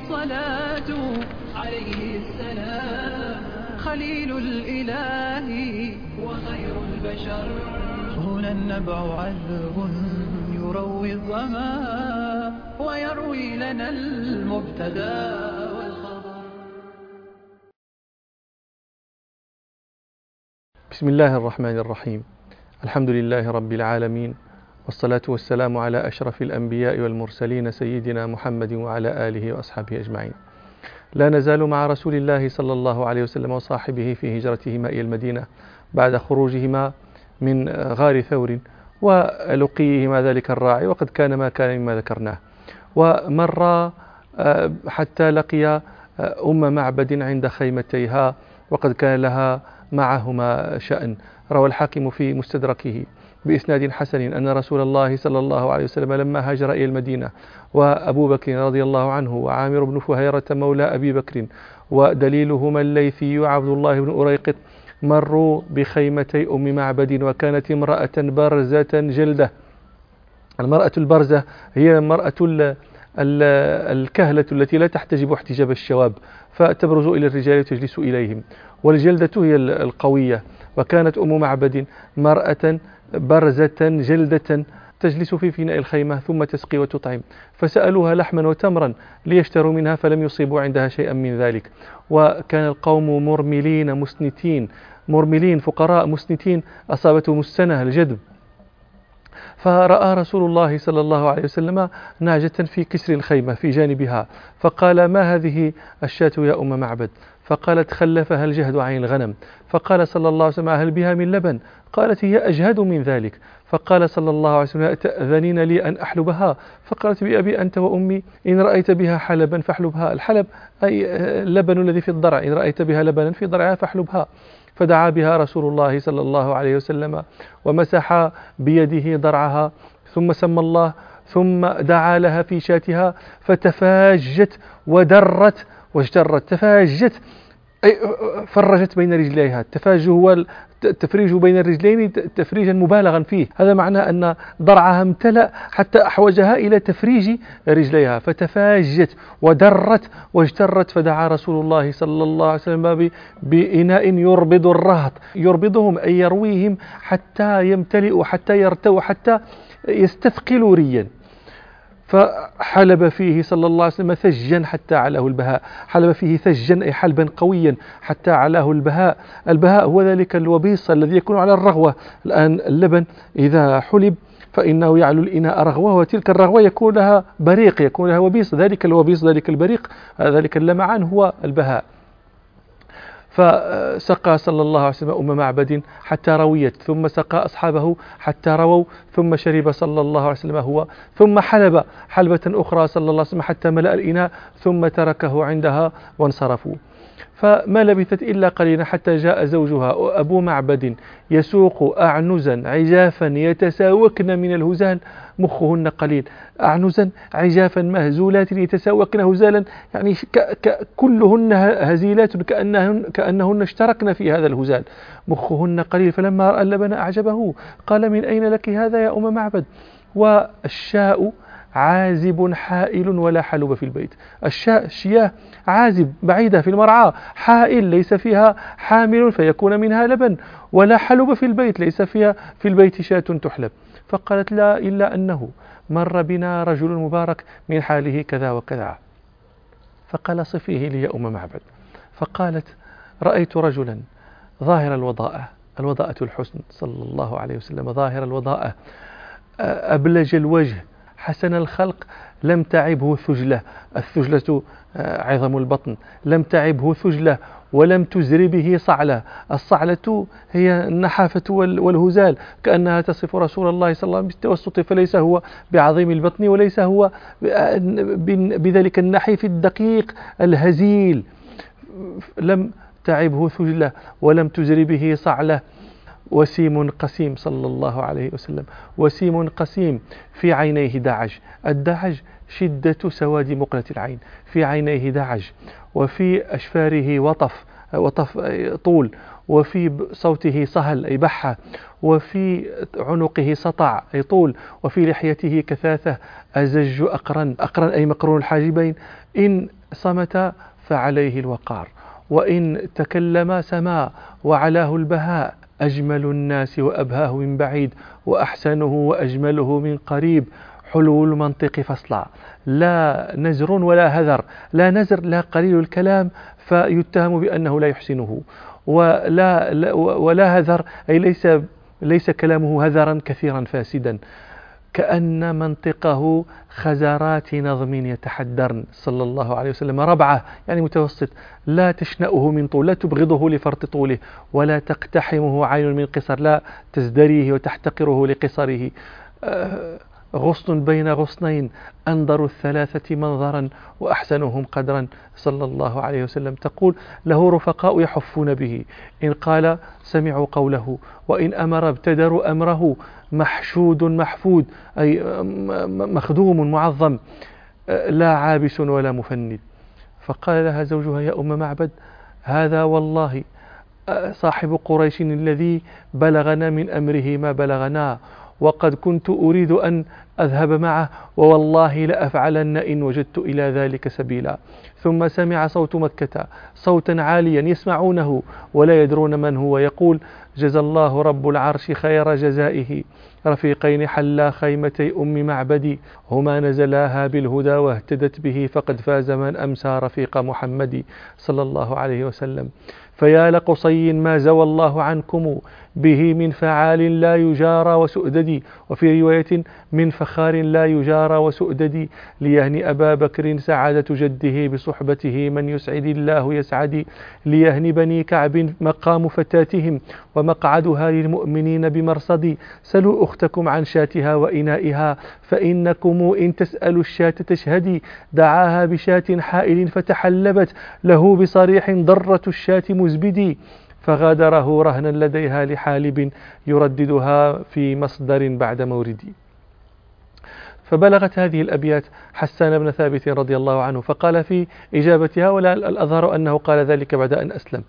الصلاة عليه السلام خليل الإله وخير البشر. هنا النبع عذب يروي الظما ويروي لنا المبتدا والخبر. بسم الله الرحمن الرحيم. الحمد لله رب العالمين، والصلاة والسلام على أشرف الأنبياء والمرسلين سيدنا محمد وعلى آله وأصحابه أجمعين. لا نزال مع رسول الله صلى الله عليه وسلم وصاحبه في هجرتهما إلى المدينة بعد خروجهما من غار ثور ولقيهما ذلك الراعي، وقد كان ما كان مما ذكرناه. ومر حتى لقي أم معبد عند خيمتيها، وقد كان لها معهما شأن. روى الحاكم في مستدركه بإسناد حسن أن رسول الله صلى الله عليه وسلم لما هاجر إلى المدينة وأبو بكر رضي الله عنه وعامر بن فهيرة مولى أبي بكر ودليلهما الليثي عبد الله بن أريقط مروا بخيمتي أم معبد، وكانت امرأة برزة جلدة. المرأة البرزة هي المرأة الكهلة التي لا تحتجب احتجاب الشواب، فتبرز إلى الرجال وتجلس إليهم، والجلدة هي القوية. وكانت أم معبد مرأة برزة جلدة تجلس في فناء الخيمة ثم تسقي وتطعم، فسألوها لحما وتمرا ليشتروا منها فلم يصيبوا عندها شيئا من ذلك. وكان القوم مرملين مسنتين، مرملين فقراء مسنتين، أصابتهم السنة الجدب. فرأى رسول الله صلى الله عليه وسلم نعجة في كسر الخيمة في جانبها، فقال: ما هذه الشاة يا أم معبد؟ فقالت: خلفها الجهد عن الغنم. فقال صلى الله عليه وسلم: هل بها من لبن؟ قالت: هي أجهد من ذلك. فقال صلى الله عليه وسلم: تأذنين لي أن أحلبها؟ فقالت: بأبي أنت وأمي، إن رأيت بها حلبا فاحلبها. الحلب أي اللبن الذي في الضرع، إن رأيت بها لبنا في ضرعها فاحلبها. فدعا بها رسول الله صلى الله عليه وسلم ومسح بيده ضرعها، ثم سمى الله، ثم دعا لها في شاتها فتفاجت ودرت واجترت. تفاجت أي فرجت بين رجليها. التفاج هو التفريج بين الرجلين تفريجا مبالغا فيه، هذا معنى أن ضرعها امتلأ حتى أحوجها إلى تفريج رجليها. فتفاجت ودرت واجترت، فدعا رسول الله صلى الله عليه وسلم بإناء يربض الرهط، يربضهم أي يرويهم حتى يمتلئوا، حتى يرتووا، حتى يستثقلوا ريا. فحلب فيه صلى الله عليه وسلم ثجا حتى علاه البهاء. حلب فيه ثجا أي حلبا قويا حتى علاه البهاء. البهاء هو ذلك الوبيص الذي يكون على الرغوة. الآن اللبن إذا حلب فإنه يعلو الإناء رغوة، وتلك الرغوة يكون لها بريق، يكون لها وبيص. ذلك الوبيص، ذلك البريق، ذلك اللمعان هو البهاء. فسقى صلى الله عليه وسلم أم معبد حتى رويت، ثم سقى أصحابه حتى رووا، ثم شرب صلى الله عليه وسلم هو، ثم حلب حلبة أخرى صلى الله عليه وسلم حتى ملأ الإناء، ثم تركه عندها وانصرفوا. فما لبثت إلا قليلا حتى جاء زوجها أبو معبد يسوق أعنزا عجافا يتساوكن من الهزال، مخهن قليل، أعنزا عجافا مهزولات يتساوكن هزالا، يعني كلهن هزيلات كأنهن اشتركن في هذا الهزال، مخهن قليل. فلما رأى اللبن أعجبه قال: من أين لك هذا يا أم معبد؟ والشاء عازب حائل ولا حلب في البيت. الشياه عازب بعيدة في المرعى، حائل ليس فيها حامل فيكون منها لبن، ولا حلب في البيت ليس فيها في البيت شاة تحلب. فقالت: لا، إلا أنه مر بنا رجل مبارك من حاله كذا وكذا. فقال: صفيه لي يا أم معبد. فقالت: رأيت رجلا ظاهر الوضاءة، الوضاءة الحسن صلى الله عليه وسلم، ظاهر الوضاءة، أبلج الوجه، حسن الخلق، لم تعبه ثجلة. الثجلة عظم البطن. لم تعبه ثجلة ولم تزر به صعلة. الصعلة هي النحافة والهزال، كأنها تصف رسول الله صلى الله عليه وسلم بالتوسط، فليس هو بعظيم البطن، وليس هو بذلك النحيف الدقيق الهزيل. لم تعبه ثجلة ولم تزر به صعلة. وسيم قسيم صلى الله عليه وسلم، وسيم قسيم، في عينيه دعج. الدعج شدة سواد مقلة العين، في عينيه دعج، وفي أشفاره وطف طول، وفي صوته صهل أي بحة، وفي عنقه سطع أي طول، وفي لحيته كثاثة أزج أقرن، أقرن أي مقرون الحاجبين، إن صمت فعليه الوقار، وإن تكلم سما وعلاه البهاء، أجمل الناس وأبهاه من بعيد، وأحسنه وأجمله من قريب، حلو المنطق فصلا، لا نزر ولا هذر، لا نزر لا قليل الكلام فيتهم بأنه لا يحسنه، ولا هذر أي ليس كلامه هذرا كثيرا فاسدا، كأن منطقه خزرات نظم يتحدرن صلى الله عليه وسلم، ربعة يعني متوسط، لا تشنأه من طول، لا تبغضه لفرط طوله، ولا تقتحمه عين من قصر، لا تزدريه وتحتقره لقصره، غصن بين غصنين، أنظر الثلاثة منظرا وأحسنهم قدرا صلى الله عليه وسلم. تقول له رفقاء يحفون به، إن قال سمعوا قوله، وإن أمر ابتدروا أمره، محشود محفود أي مخدوم معظم، لا عابس ولا مفند. فقال لها زوجها يا أم معبد هذا والله صاحب قريش الذي بلغنا من أمره ما بلغنا، وقد كنت أريد أن أذهب معه، ووالله لأفعلن إن وجدت إلى ذلك سبيلا. ثم سمع صوت مكة صوتا عاليا يسمعونه ولا يدرون من هو، يقول جزى الله رب العرش خير جزائه، رفيقين حلا خيمتي أم معبدي، هما نزلاها بالهدى واهتدت به، فقد فاز من أمسى رفيق محمد صلى الله عليه وسلم. فيا لقصي ما زوى الله عنكم به من فعال لا يجارى وسؤددي، وفي رواية من فخار لا يجارى وسؤددي، ليهني أبا بكر سعادة جده بصحبته، من يسعد الله يسعدي، ليهني بني كعب مقام فتاتهم، ومقعدها للمؤمنين بمرصدي، سلوا أختكم عن شاتها وإنائها، فإنكم إن تسألوا الشاة تشهدي، دعاها بشاة حائل فتحلبت له بصريح ضرة الشاة مزبدي، فغادره رهنا لديها لحالب يرددها في مصدر بعد موردي. فبلغت هذه الأبيات حسان بن ثابت رضي الله عنه، فقال في إجابتها، ولا الأظهر أنه قال ذلك بعد أن أسلم: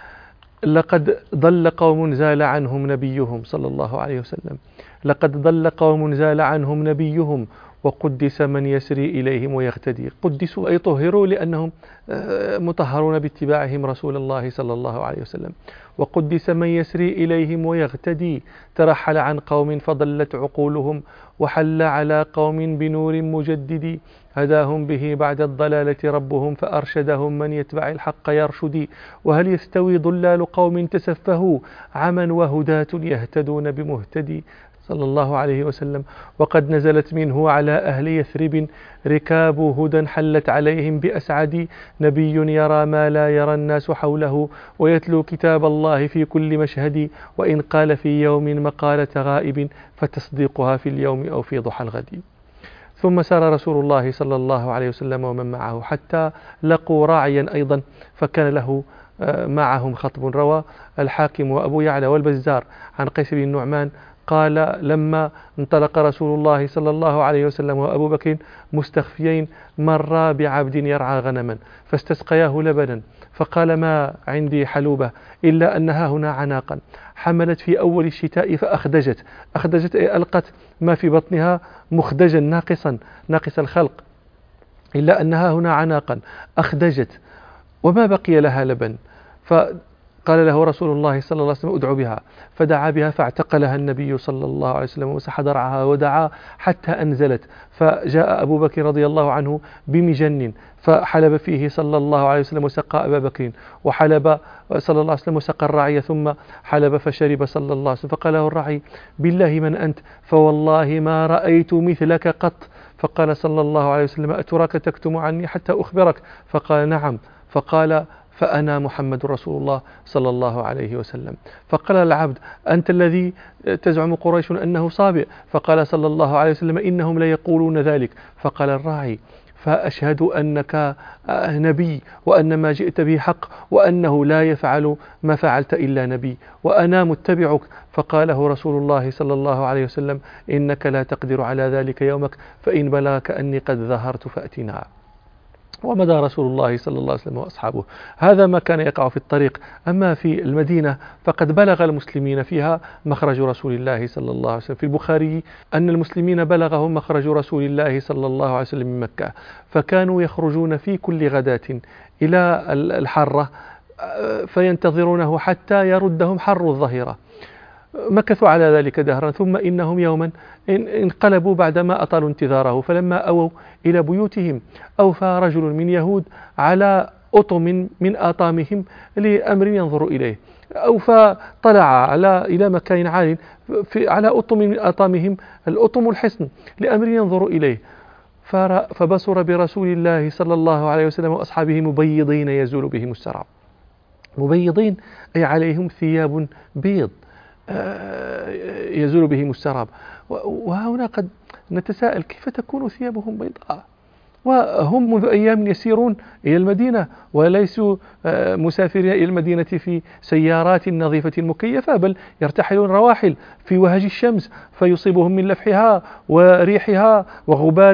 لقد ضل قوم زال عنهم نبيهم صلى الله عليه وسلم، لقد ضل قوم زال عنهم نبيهم، وقدس من يسري إليهم ويغتدي. قدسوا أي طهروا لأنهم مطهرون باتباعهم رسول الله صلى الله عليه وسلم. وقدس من يسري إليهم ويغتدي، ترحل عن قوم فضلت عقولهم، وحل على قوم بنور مجدد، هداهم به بعد الضلالة ربهم، فأرشدهم من يتبع الحق يرشدي. وهل يستوي ضلال قوم تسفهوا، عمى وهداة يهتدون بمهتدي صلى الله عليه وسلم. وقد نزلت منه على أهل يثرب ركاب هدى حلت عليهم بأسعد، نبي يرى ما لا يرى الناس حوله، ويتلو كتاب الله في كل مشهد، وإن قال في يوم مقالة غائب، فتصديقها في اليوم أو في ضحى الغد. ثم سار رسول الله صلى الله عليه وسلم ومن معه حتى لقوا راعيا أيضا، فكان له معهم خطب. روى الحاكم وأبو يعلى والبزار عن قيس بن النعمان قال: لما انطلق رسول الله صلى الله عليه وسلم وأبو بكر مستخفيين، مرا بعبد يرعى غنما فاستسقياه لبنا، فقال: ما عندي حلوبة إلا أنها هنا عناقا حملت في أول الشتاء فأخدجت. أخدجت أي ألقت ما في بطنها مخدجا ناقص الخلق، إلا أنها هنا عناقا أخدجت وما بقي لها لبن. قال له رسول الله صلى الله عليه وسلم: ادعو بها. فدعا بها فاعتقلها النبي صلى الله عليه وسلم ومسح ضرعها ودعا حتى أنزلت. فجاء أبو بكر رضي الله عنه بمجن فحلب فيه صلى الله عليه وسلم وسقى أبا بكر، وحلب صلى الله عليه وسلم وسقى الرعي، ثم حلب فشرب صلى الله عليه وسلم. فقال له الرعي: بالله من أنت؟ فوالله ما رأيت مثلك قط. فقال صلى الله عليه وسلم: أتراك تكتم عني حتى أخبرك؟ فقال: نعم. فقال: فأنا محمد رسول الله صلى الله عليه وسلم. فقال العبد: أنت الذي تزعم قريش أنه صابئ؟ فقال صلى الله عليه وسلم: إنهم ليقولون ذلك. فقال الراعي: فأشهد أنك نبي، وأن ما جئت به حق، وأنه لا يفعل ما فعلت إلا نبي، وأنا متبعك. فقاله رسول الله صلى الله عليه وسلم: إنك لا تقدر على ذلك يومك، فإن بلغك أني قد ظهرت فأتنا. ومضى رسول الله صلى الله عليه وسلم وأصحابه. هذا ما كان يقع في الطريق. أما في المدينة فقد بلغ المسلمين فيها مخرج رسول الله صلى الله عليه وسلم. في البخاري أن المسلمين بلغهم مخرج رسول الله صلى الله عليه وسلم من مكة، فكانوا يخرجون في كل غداة إلى الحرة فينتظرونه حتى يردهم حر الظهيرة. مكثوا على ذلك دهرا، ثم إنهم يوما انقلبوا بعدما أطالوا انتظاره، فلما أووا إلى بيوتهم أوفى رجل من يهود على أطم من آطامهم لأمر ينظر إليه، أوفى طلع إلى مكان عال على أطم من آطامهم، الأطم الحصن، لأمر ينظر إليه، فبصر برسول الله صلى الله عليه وسلم وأصحابه مبيضين يزول بهم السراب. مبيضين أي عليهم ثياب بيض يزول بهم السراب. وهنا قد نتساءل كيف تكون ثيابهم بيضاء وهم منذ أيام يسيرون إلى المدينة وليسوا مسافرين إلى المدينة في سيارات نظيفة مكيفة، بل يرتحلون رواحل في وهج الشمس فيصيبهم من لفحها وريحها وغبار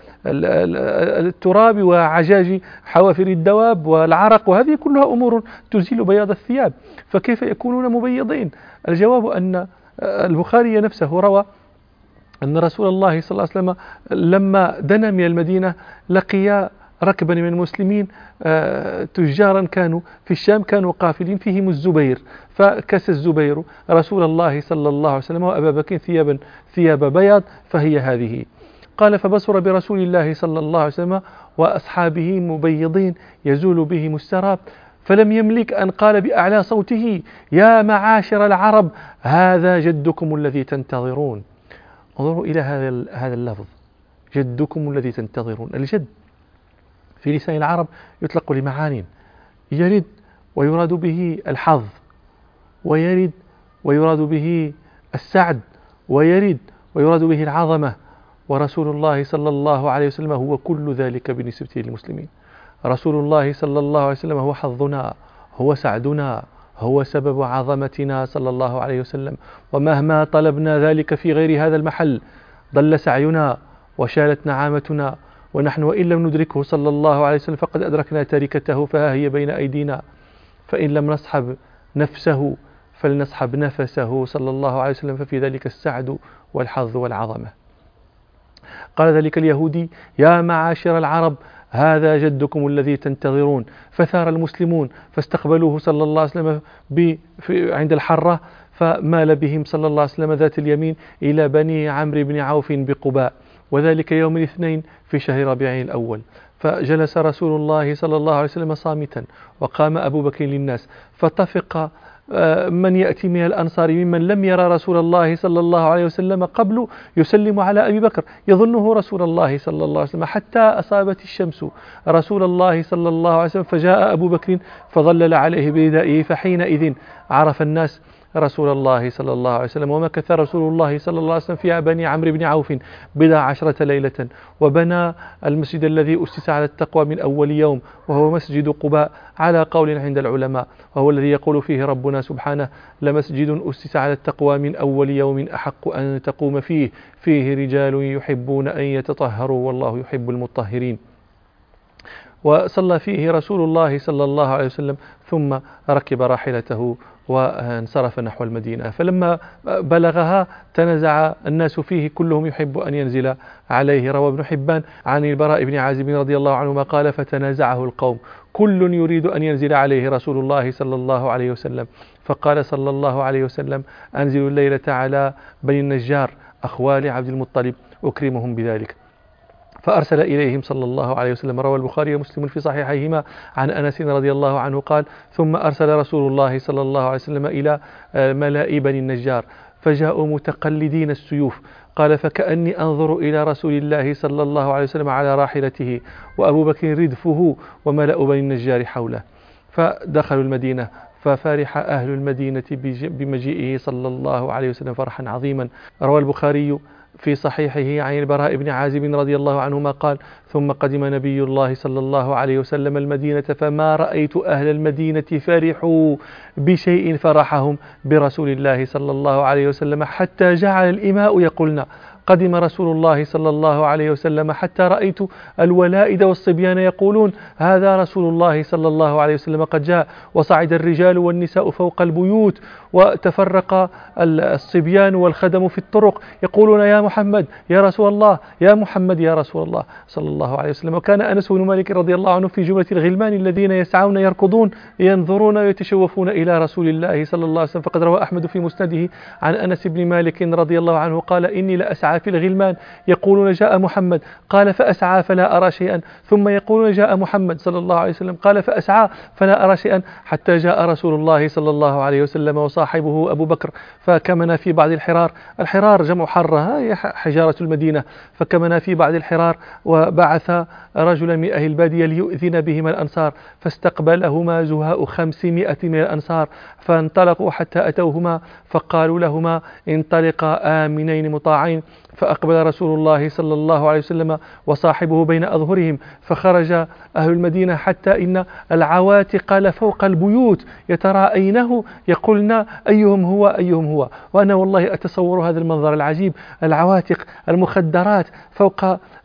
التراب وعجاج حوافر الدواب والعرق، وهذه كلها أمور تزيل بياض الثياب، فكيف يكونون مبيضين؟ الجواب أن البخاري نفسه روى أن رسول الله صلى الله عليه وسلم لما دنا من المدينة لقي ركبا من المسلمين تجارا كانوا في الشام، كانوا قافلين، فيهم الزبير، فكس الزبير رسول الله صلى الله عليه وسلم وأبا بكر ثياب بياض فهي هذه. قال فبصر برسول الله صلى الله عليه وسلم وأصحابه مبيضين يزول بهم السراب، فلم يملك أن قال بأعلى صوته يا معاشر العرب هذا جدكم الذي تنتظرون. انظروا إلى هذا اللفظ، جدكم الذي تنتظرون. الجد في لسان العرب يطلق لمعان، يرد ويراد به الحظ، ويرد ويراد به السعد، ويرد ويراد به العظمة، ورسول الله صلى الله عليه وسلم هو كل ذلك بالنسبة للمسلمين. رسول الله صلى الله عليه وسلم هو حظنا، هو سعدنا، هو سبب عظمتنا صلى الله عليه وسلم، ومهما طلبنا ذلك في غير هذا المحل ضل سعينا وشالت نعامتنا، ونحن وإن لم ندركه صلى الله عليه وسلم فقد أدركنا تركته، فها هي بين أيدينا، فإن لم نصحب نفسه فلنصحب نفسه صلى الله عليه وسلم، ففي ذلك السعد والحظ والعظمة. قال ذلك اليهودي يا معاشر العرب هذا جدكم الذي تنتظرون، فثار المسلمون فاستقبلوه صلى الله عليه وسلم عند الحرة، فمال بهم صلى الله عليه وسلم ذات اليمين إلى بني عمرو بن عوف بقباء، وذلك يوم الاثنين في شهر ربيع الأول. فجلس رسول الله صلى الله عليه وسلم صامتا، وقام أبو بكر للناس، فطفق من يأتي من الأنصار ممن لم يرى رسول الله صلى الله عليه وسلم قبل يسلم على أبي بكر يظنه رسول الله صلى الله عليه وسلم، حتى أصابت الشمس رسول الله صلى الله عليه وسلم، فجاء أبو بكر فظلل عليه بردائه، فحينئذ عرف الناس رسول الله صلى الله عليه وسلم. ومكث رسول الله صلى الله عليه وسلم في بني عمرو بن عوف 11 ليلة، وبنى المسجد الذي أسس على التقوى من أول يوم، وهو مسجد قباء على قول عند العلماء، وهو الذي يقول فيه ربنا سبحانه لمسجد أسس على التقوى من أول يوم أحق أن تقوم فيه رجال يحبون أن يتطهروا والله يحب المطهرين. وصلى فيه رسول الله صلى الله عليه وسلم، ثم ركب راحلته وانصرف نحو المدينة. فلما بلغها تنازع الناس فيه، كلهم يحب أن ينزل عليه. روى ابن حبان عن البراء بن عازب رضي الله عنهما قال فتنازعه القوم، كل يريد أن ينزل عليه رسول الله صلى الله عليه وسلم، فقال صلى الله عليه وسلم أنزل الليلة على بني النجار أخوال عبد المطلب أكرمهم بذلك، فأرسل إليهم صلى الله عليه وسلم. روى البخاري ومسلم في صحيحيهما عن أنس رضي الله عنه قال ثم أرسل رسول الله صلى الله عليه وسلم إلى ملاء بني النجار فجاءوا متقلدين السيوف، قال فكأني أنظر إلى رسول الله صلى الله عليه وسلم على راحلته وأبو بكر ردفه وملأ بني النجار حوله، فدخلوا المدينة ففرح أهل المدينة بمجيئه صلى الله عليه وسلم فرحا عظيما. روى البخاري في صحيحه عن البراء بن عازب رضي الله عنهما قال ثم قدم نبي الله صلى الله عليه وسلم المدينة فما رأيت أهل المدينة فرحوا بشيء فرحهم برسول الله صلى الله عليه وسلم حتى جعل الإماء يقولنا قدم رسول الله صلى الله عليه وسلم حتى رأيت الولائد والصبيان يقولون هذا رسول الله صلى الله عليه وسلم قد جاء. وصعد الرجال والنساء فوق البيوت، وتفرق الصبيان والخدم في الطرق يقولون يا محمد يا رسول الله، يا محمد يا رسول الله صلى الله عليه وسلم. وكان أنس بن مالك رضي الله عنه في جملة الغلمان الذين يسعون يركضون ينظرون ويتشوفون إلى رسول الله صلى الله عليه وسلم. فقد روى أحمد في مسنده عن أنس بن مالك رضي الله عنه قال إني لأسعى في الغلمان يقولون جاء محمد، قال فأسعى فلا أرى شيئا، ثم يقولون جاء محمد صلى الله عليه وسلم، قال فأسعى فلا أرى شيئا، حتى جاء رسول الله صلى الله عليه وسلم وصاحبه أبو بكر فكمنا في بعض الحرار. الحرار جمع حرة هي حجارة المدينة. فكمنا في بعض الحرار، وبعث رجلا من أهل البادية ليؤذن بهما الأنصار، فاستقبلهما زهاء 500 من الأنصار، فانطلقوا حتى أتوهما فقالوا لهما انطلقا آمنين مطاعين. فأقبل رسول الله صلى الله عليه وسلم وصاحبه بين أظهرهم، فخرج أهل المدينة حتى إن العواتق لفوق البيوت يتراءينه يقولن أيهم هو أيهم هو. وأنا والله أتصور هذا المنظر العجيب، العواتق المخدرات فوق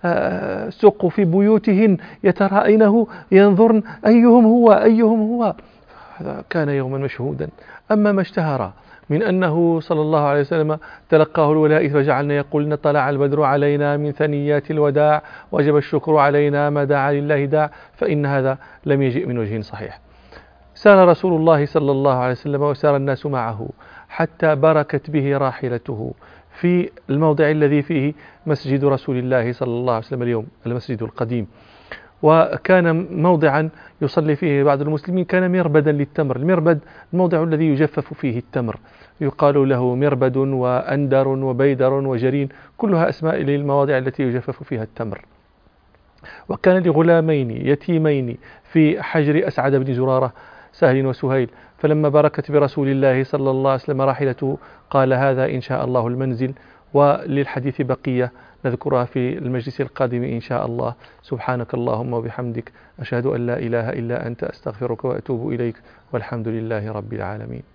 سقف بيوتهن يتراءينه ينظرن أيهم هو أيهم هو. هذا كان يوما مشهودا. أما ما اشتهر من أنه صلى الله عليه وسلم تلقاه الولائد فجعلنا يقولن طلع البدر علينا من ثنيات الوداع وجب الشكر علينا ما دعا لله داع، فإن هذا لم يجئ من وجه صحيح. سار رسول الله صلى الله عليه وسلم وسار الناس معه حتى بركت به راحلته في الموضع الذي فيه مسجد رسول الله صلى الله عليه وسلم اليوم، المسجد القديم. وكان موضعا يصلي فيه بعض المسلمين، كان مربدا للتمر. المربد الموضع الذي يجفف فيه التمر، يقال له مربد وأندر وبيدر وجرين، كلها أسماء للمواضع التي يجفف فيها التمر. وكان لغلامين يتيمين في حجر أسعد بن زرارة سهل وسهيل، فلما بركت برسول الله صلى الله عليه وسلم راحلته قال هذا إن شاء الله المنزل. وللحديث بقية نذكرها في المجلس القادم إن شاء الله. سبحانك اللهم وبحمدك، أشهد أن لا إله إلا أنت، أستغفرك وأتوب إليك، والحمد لله رب العالمين.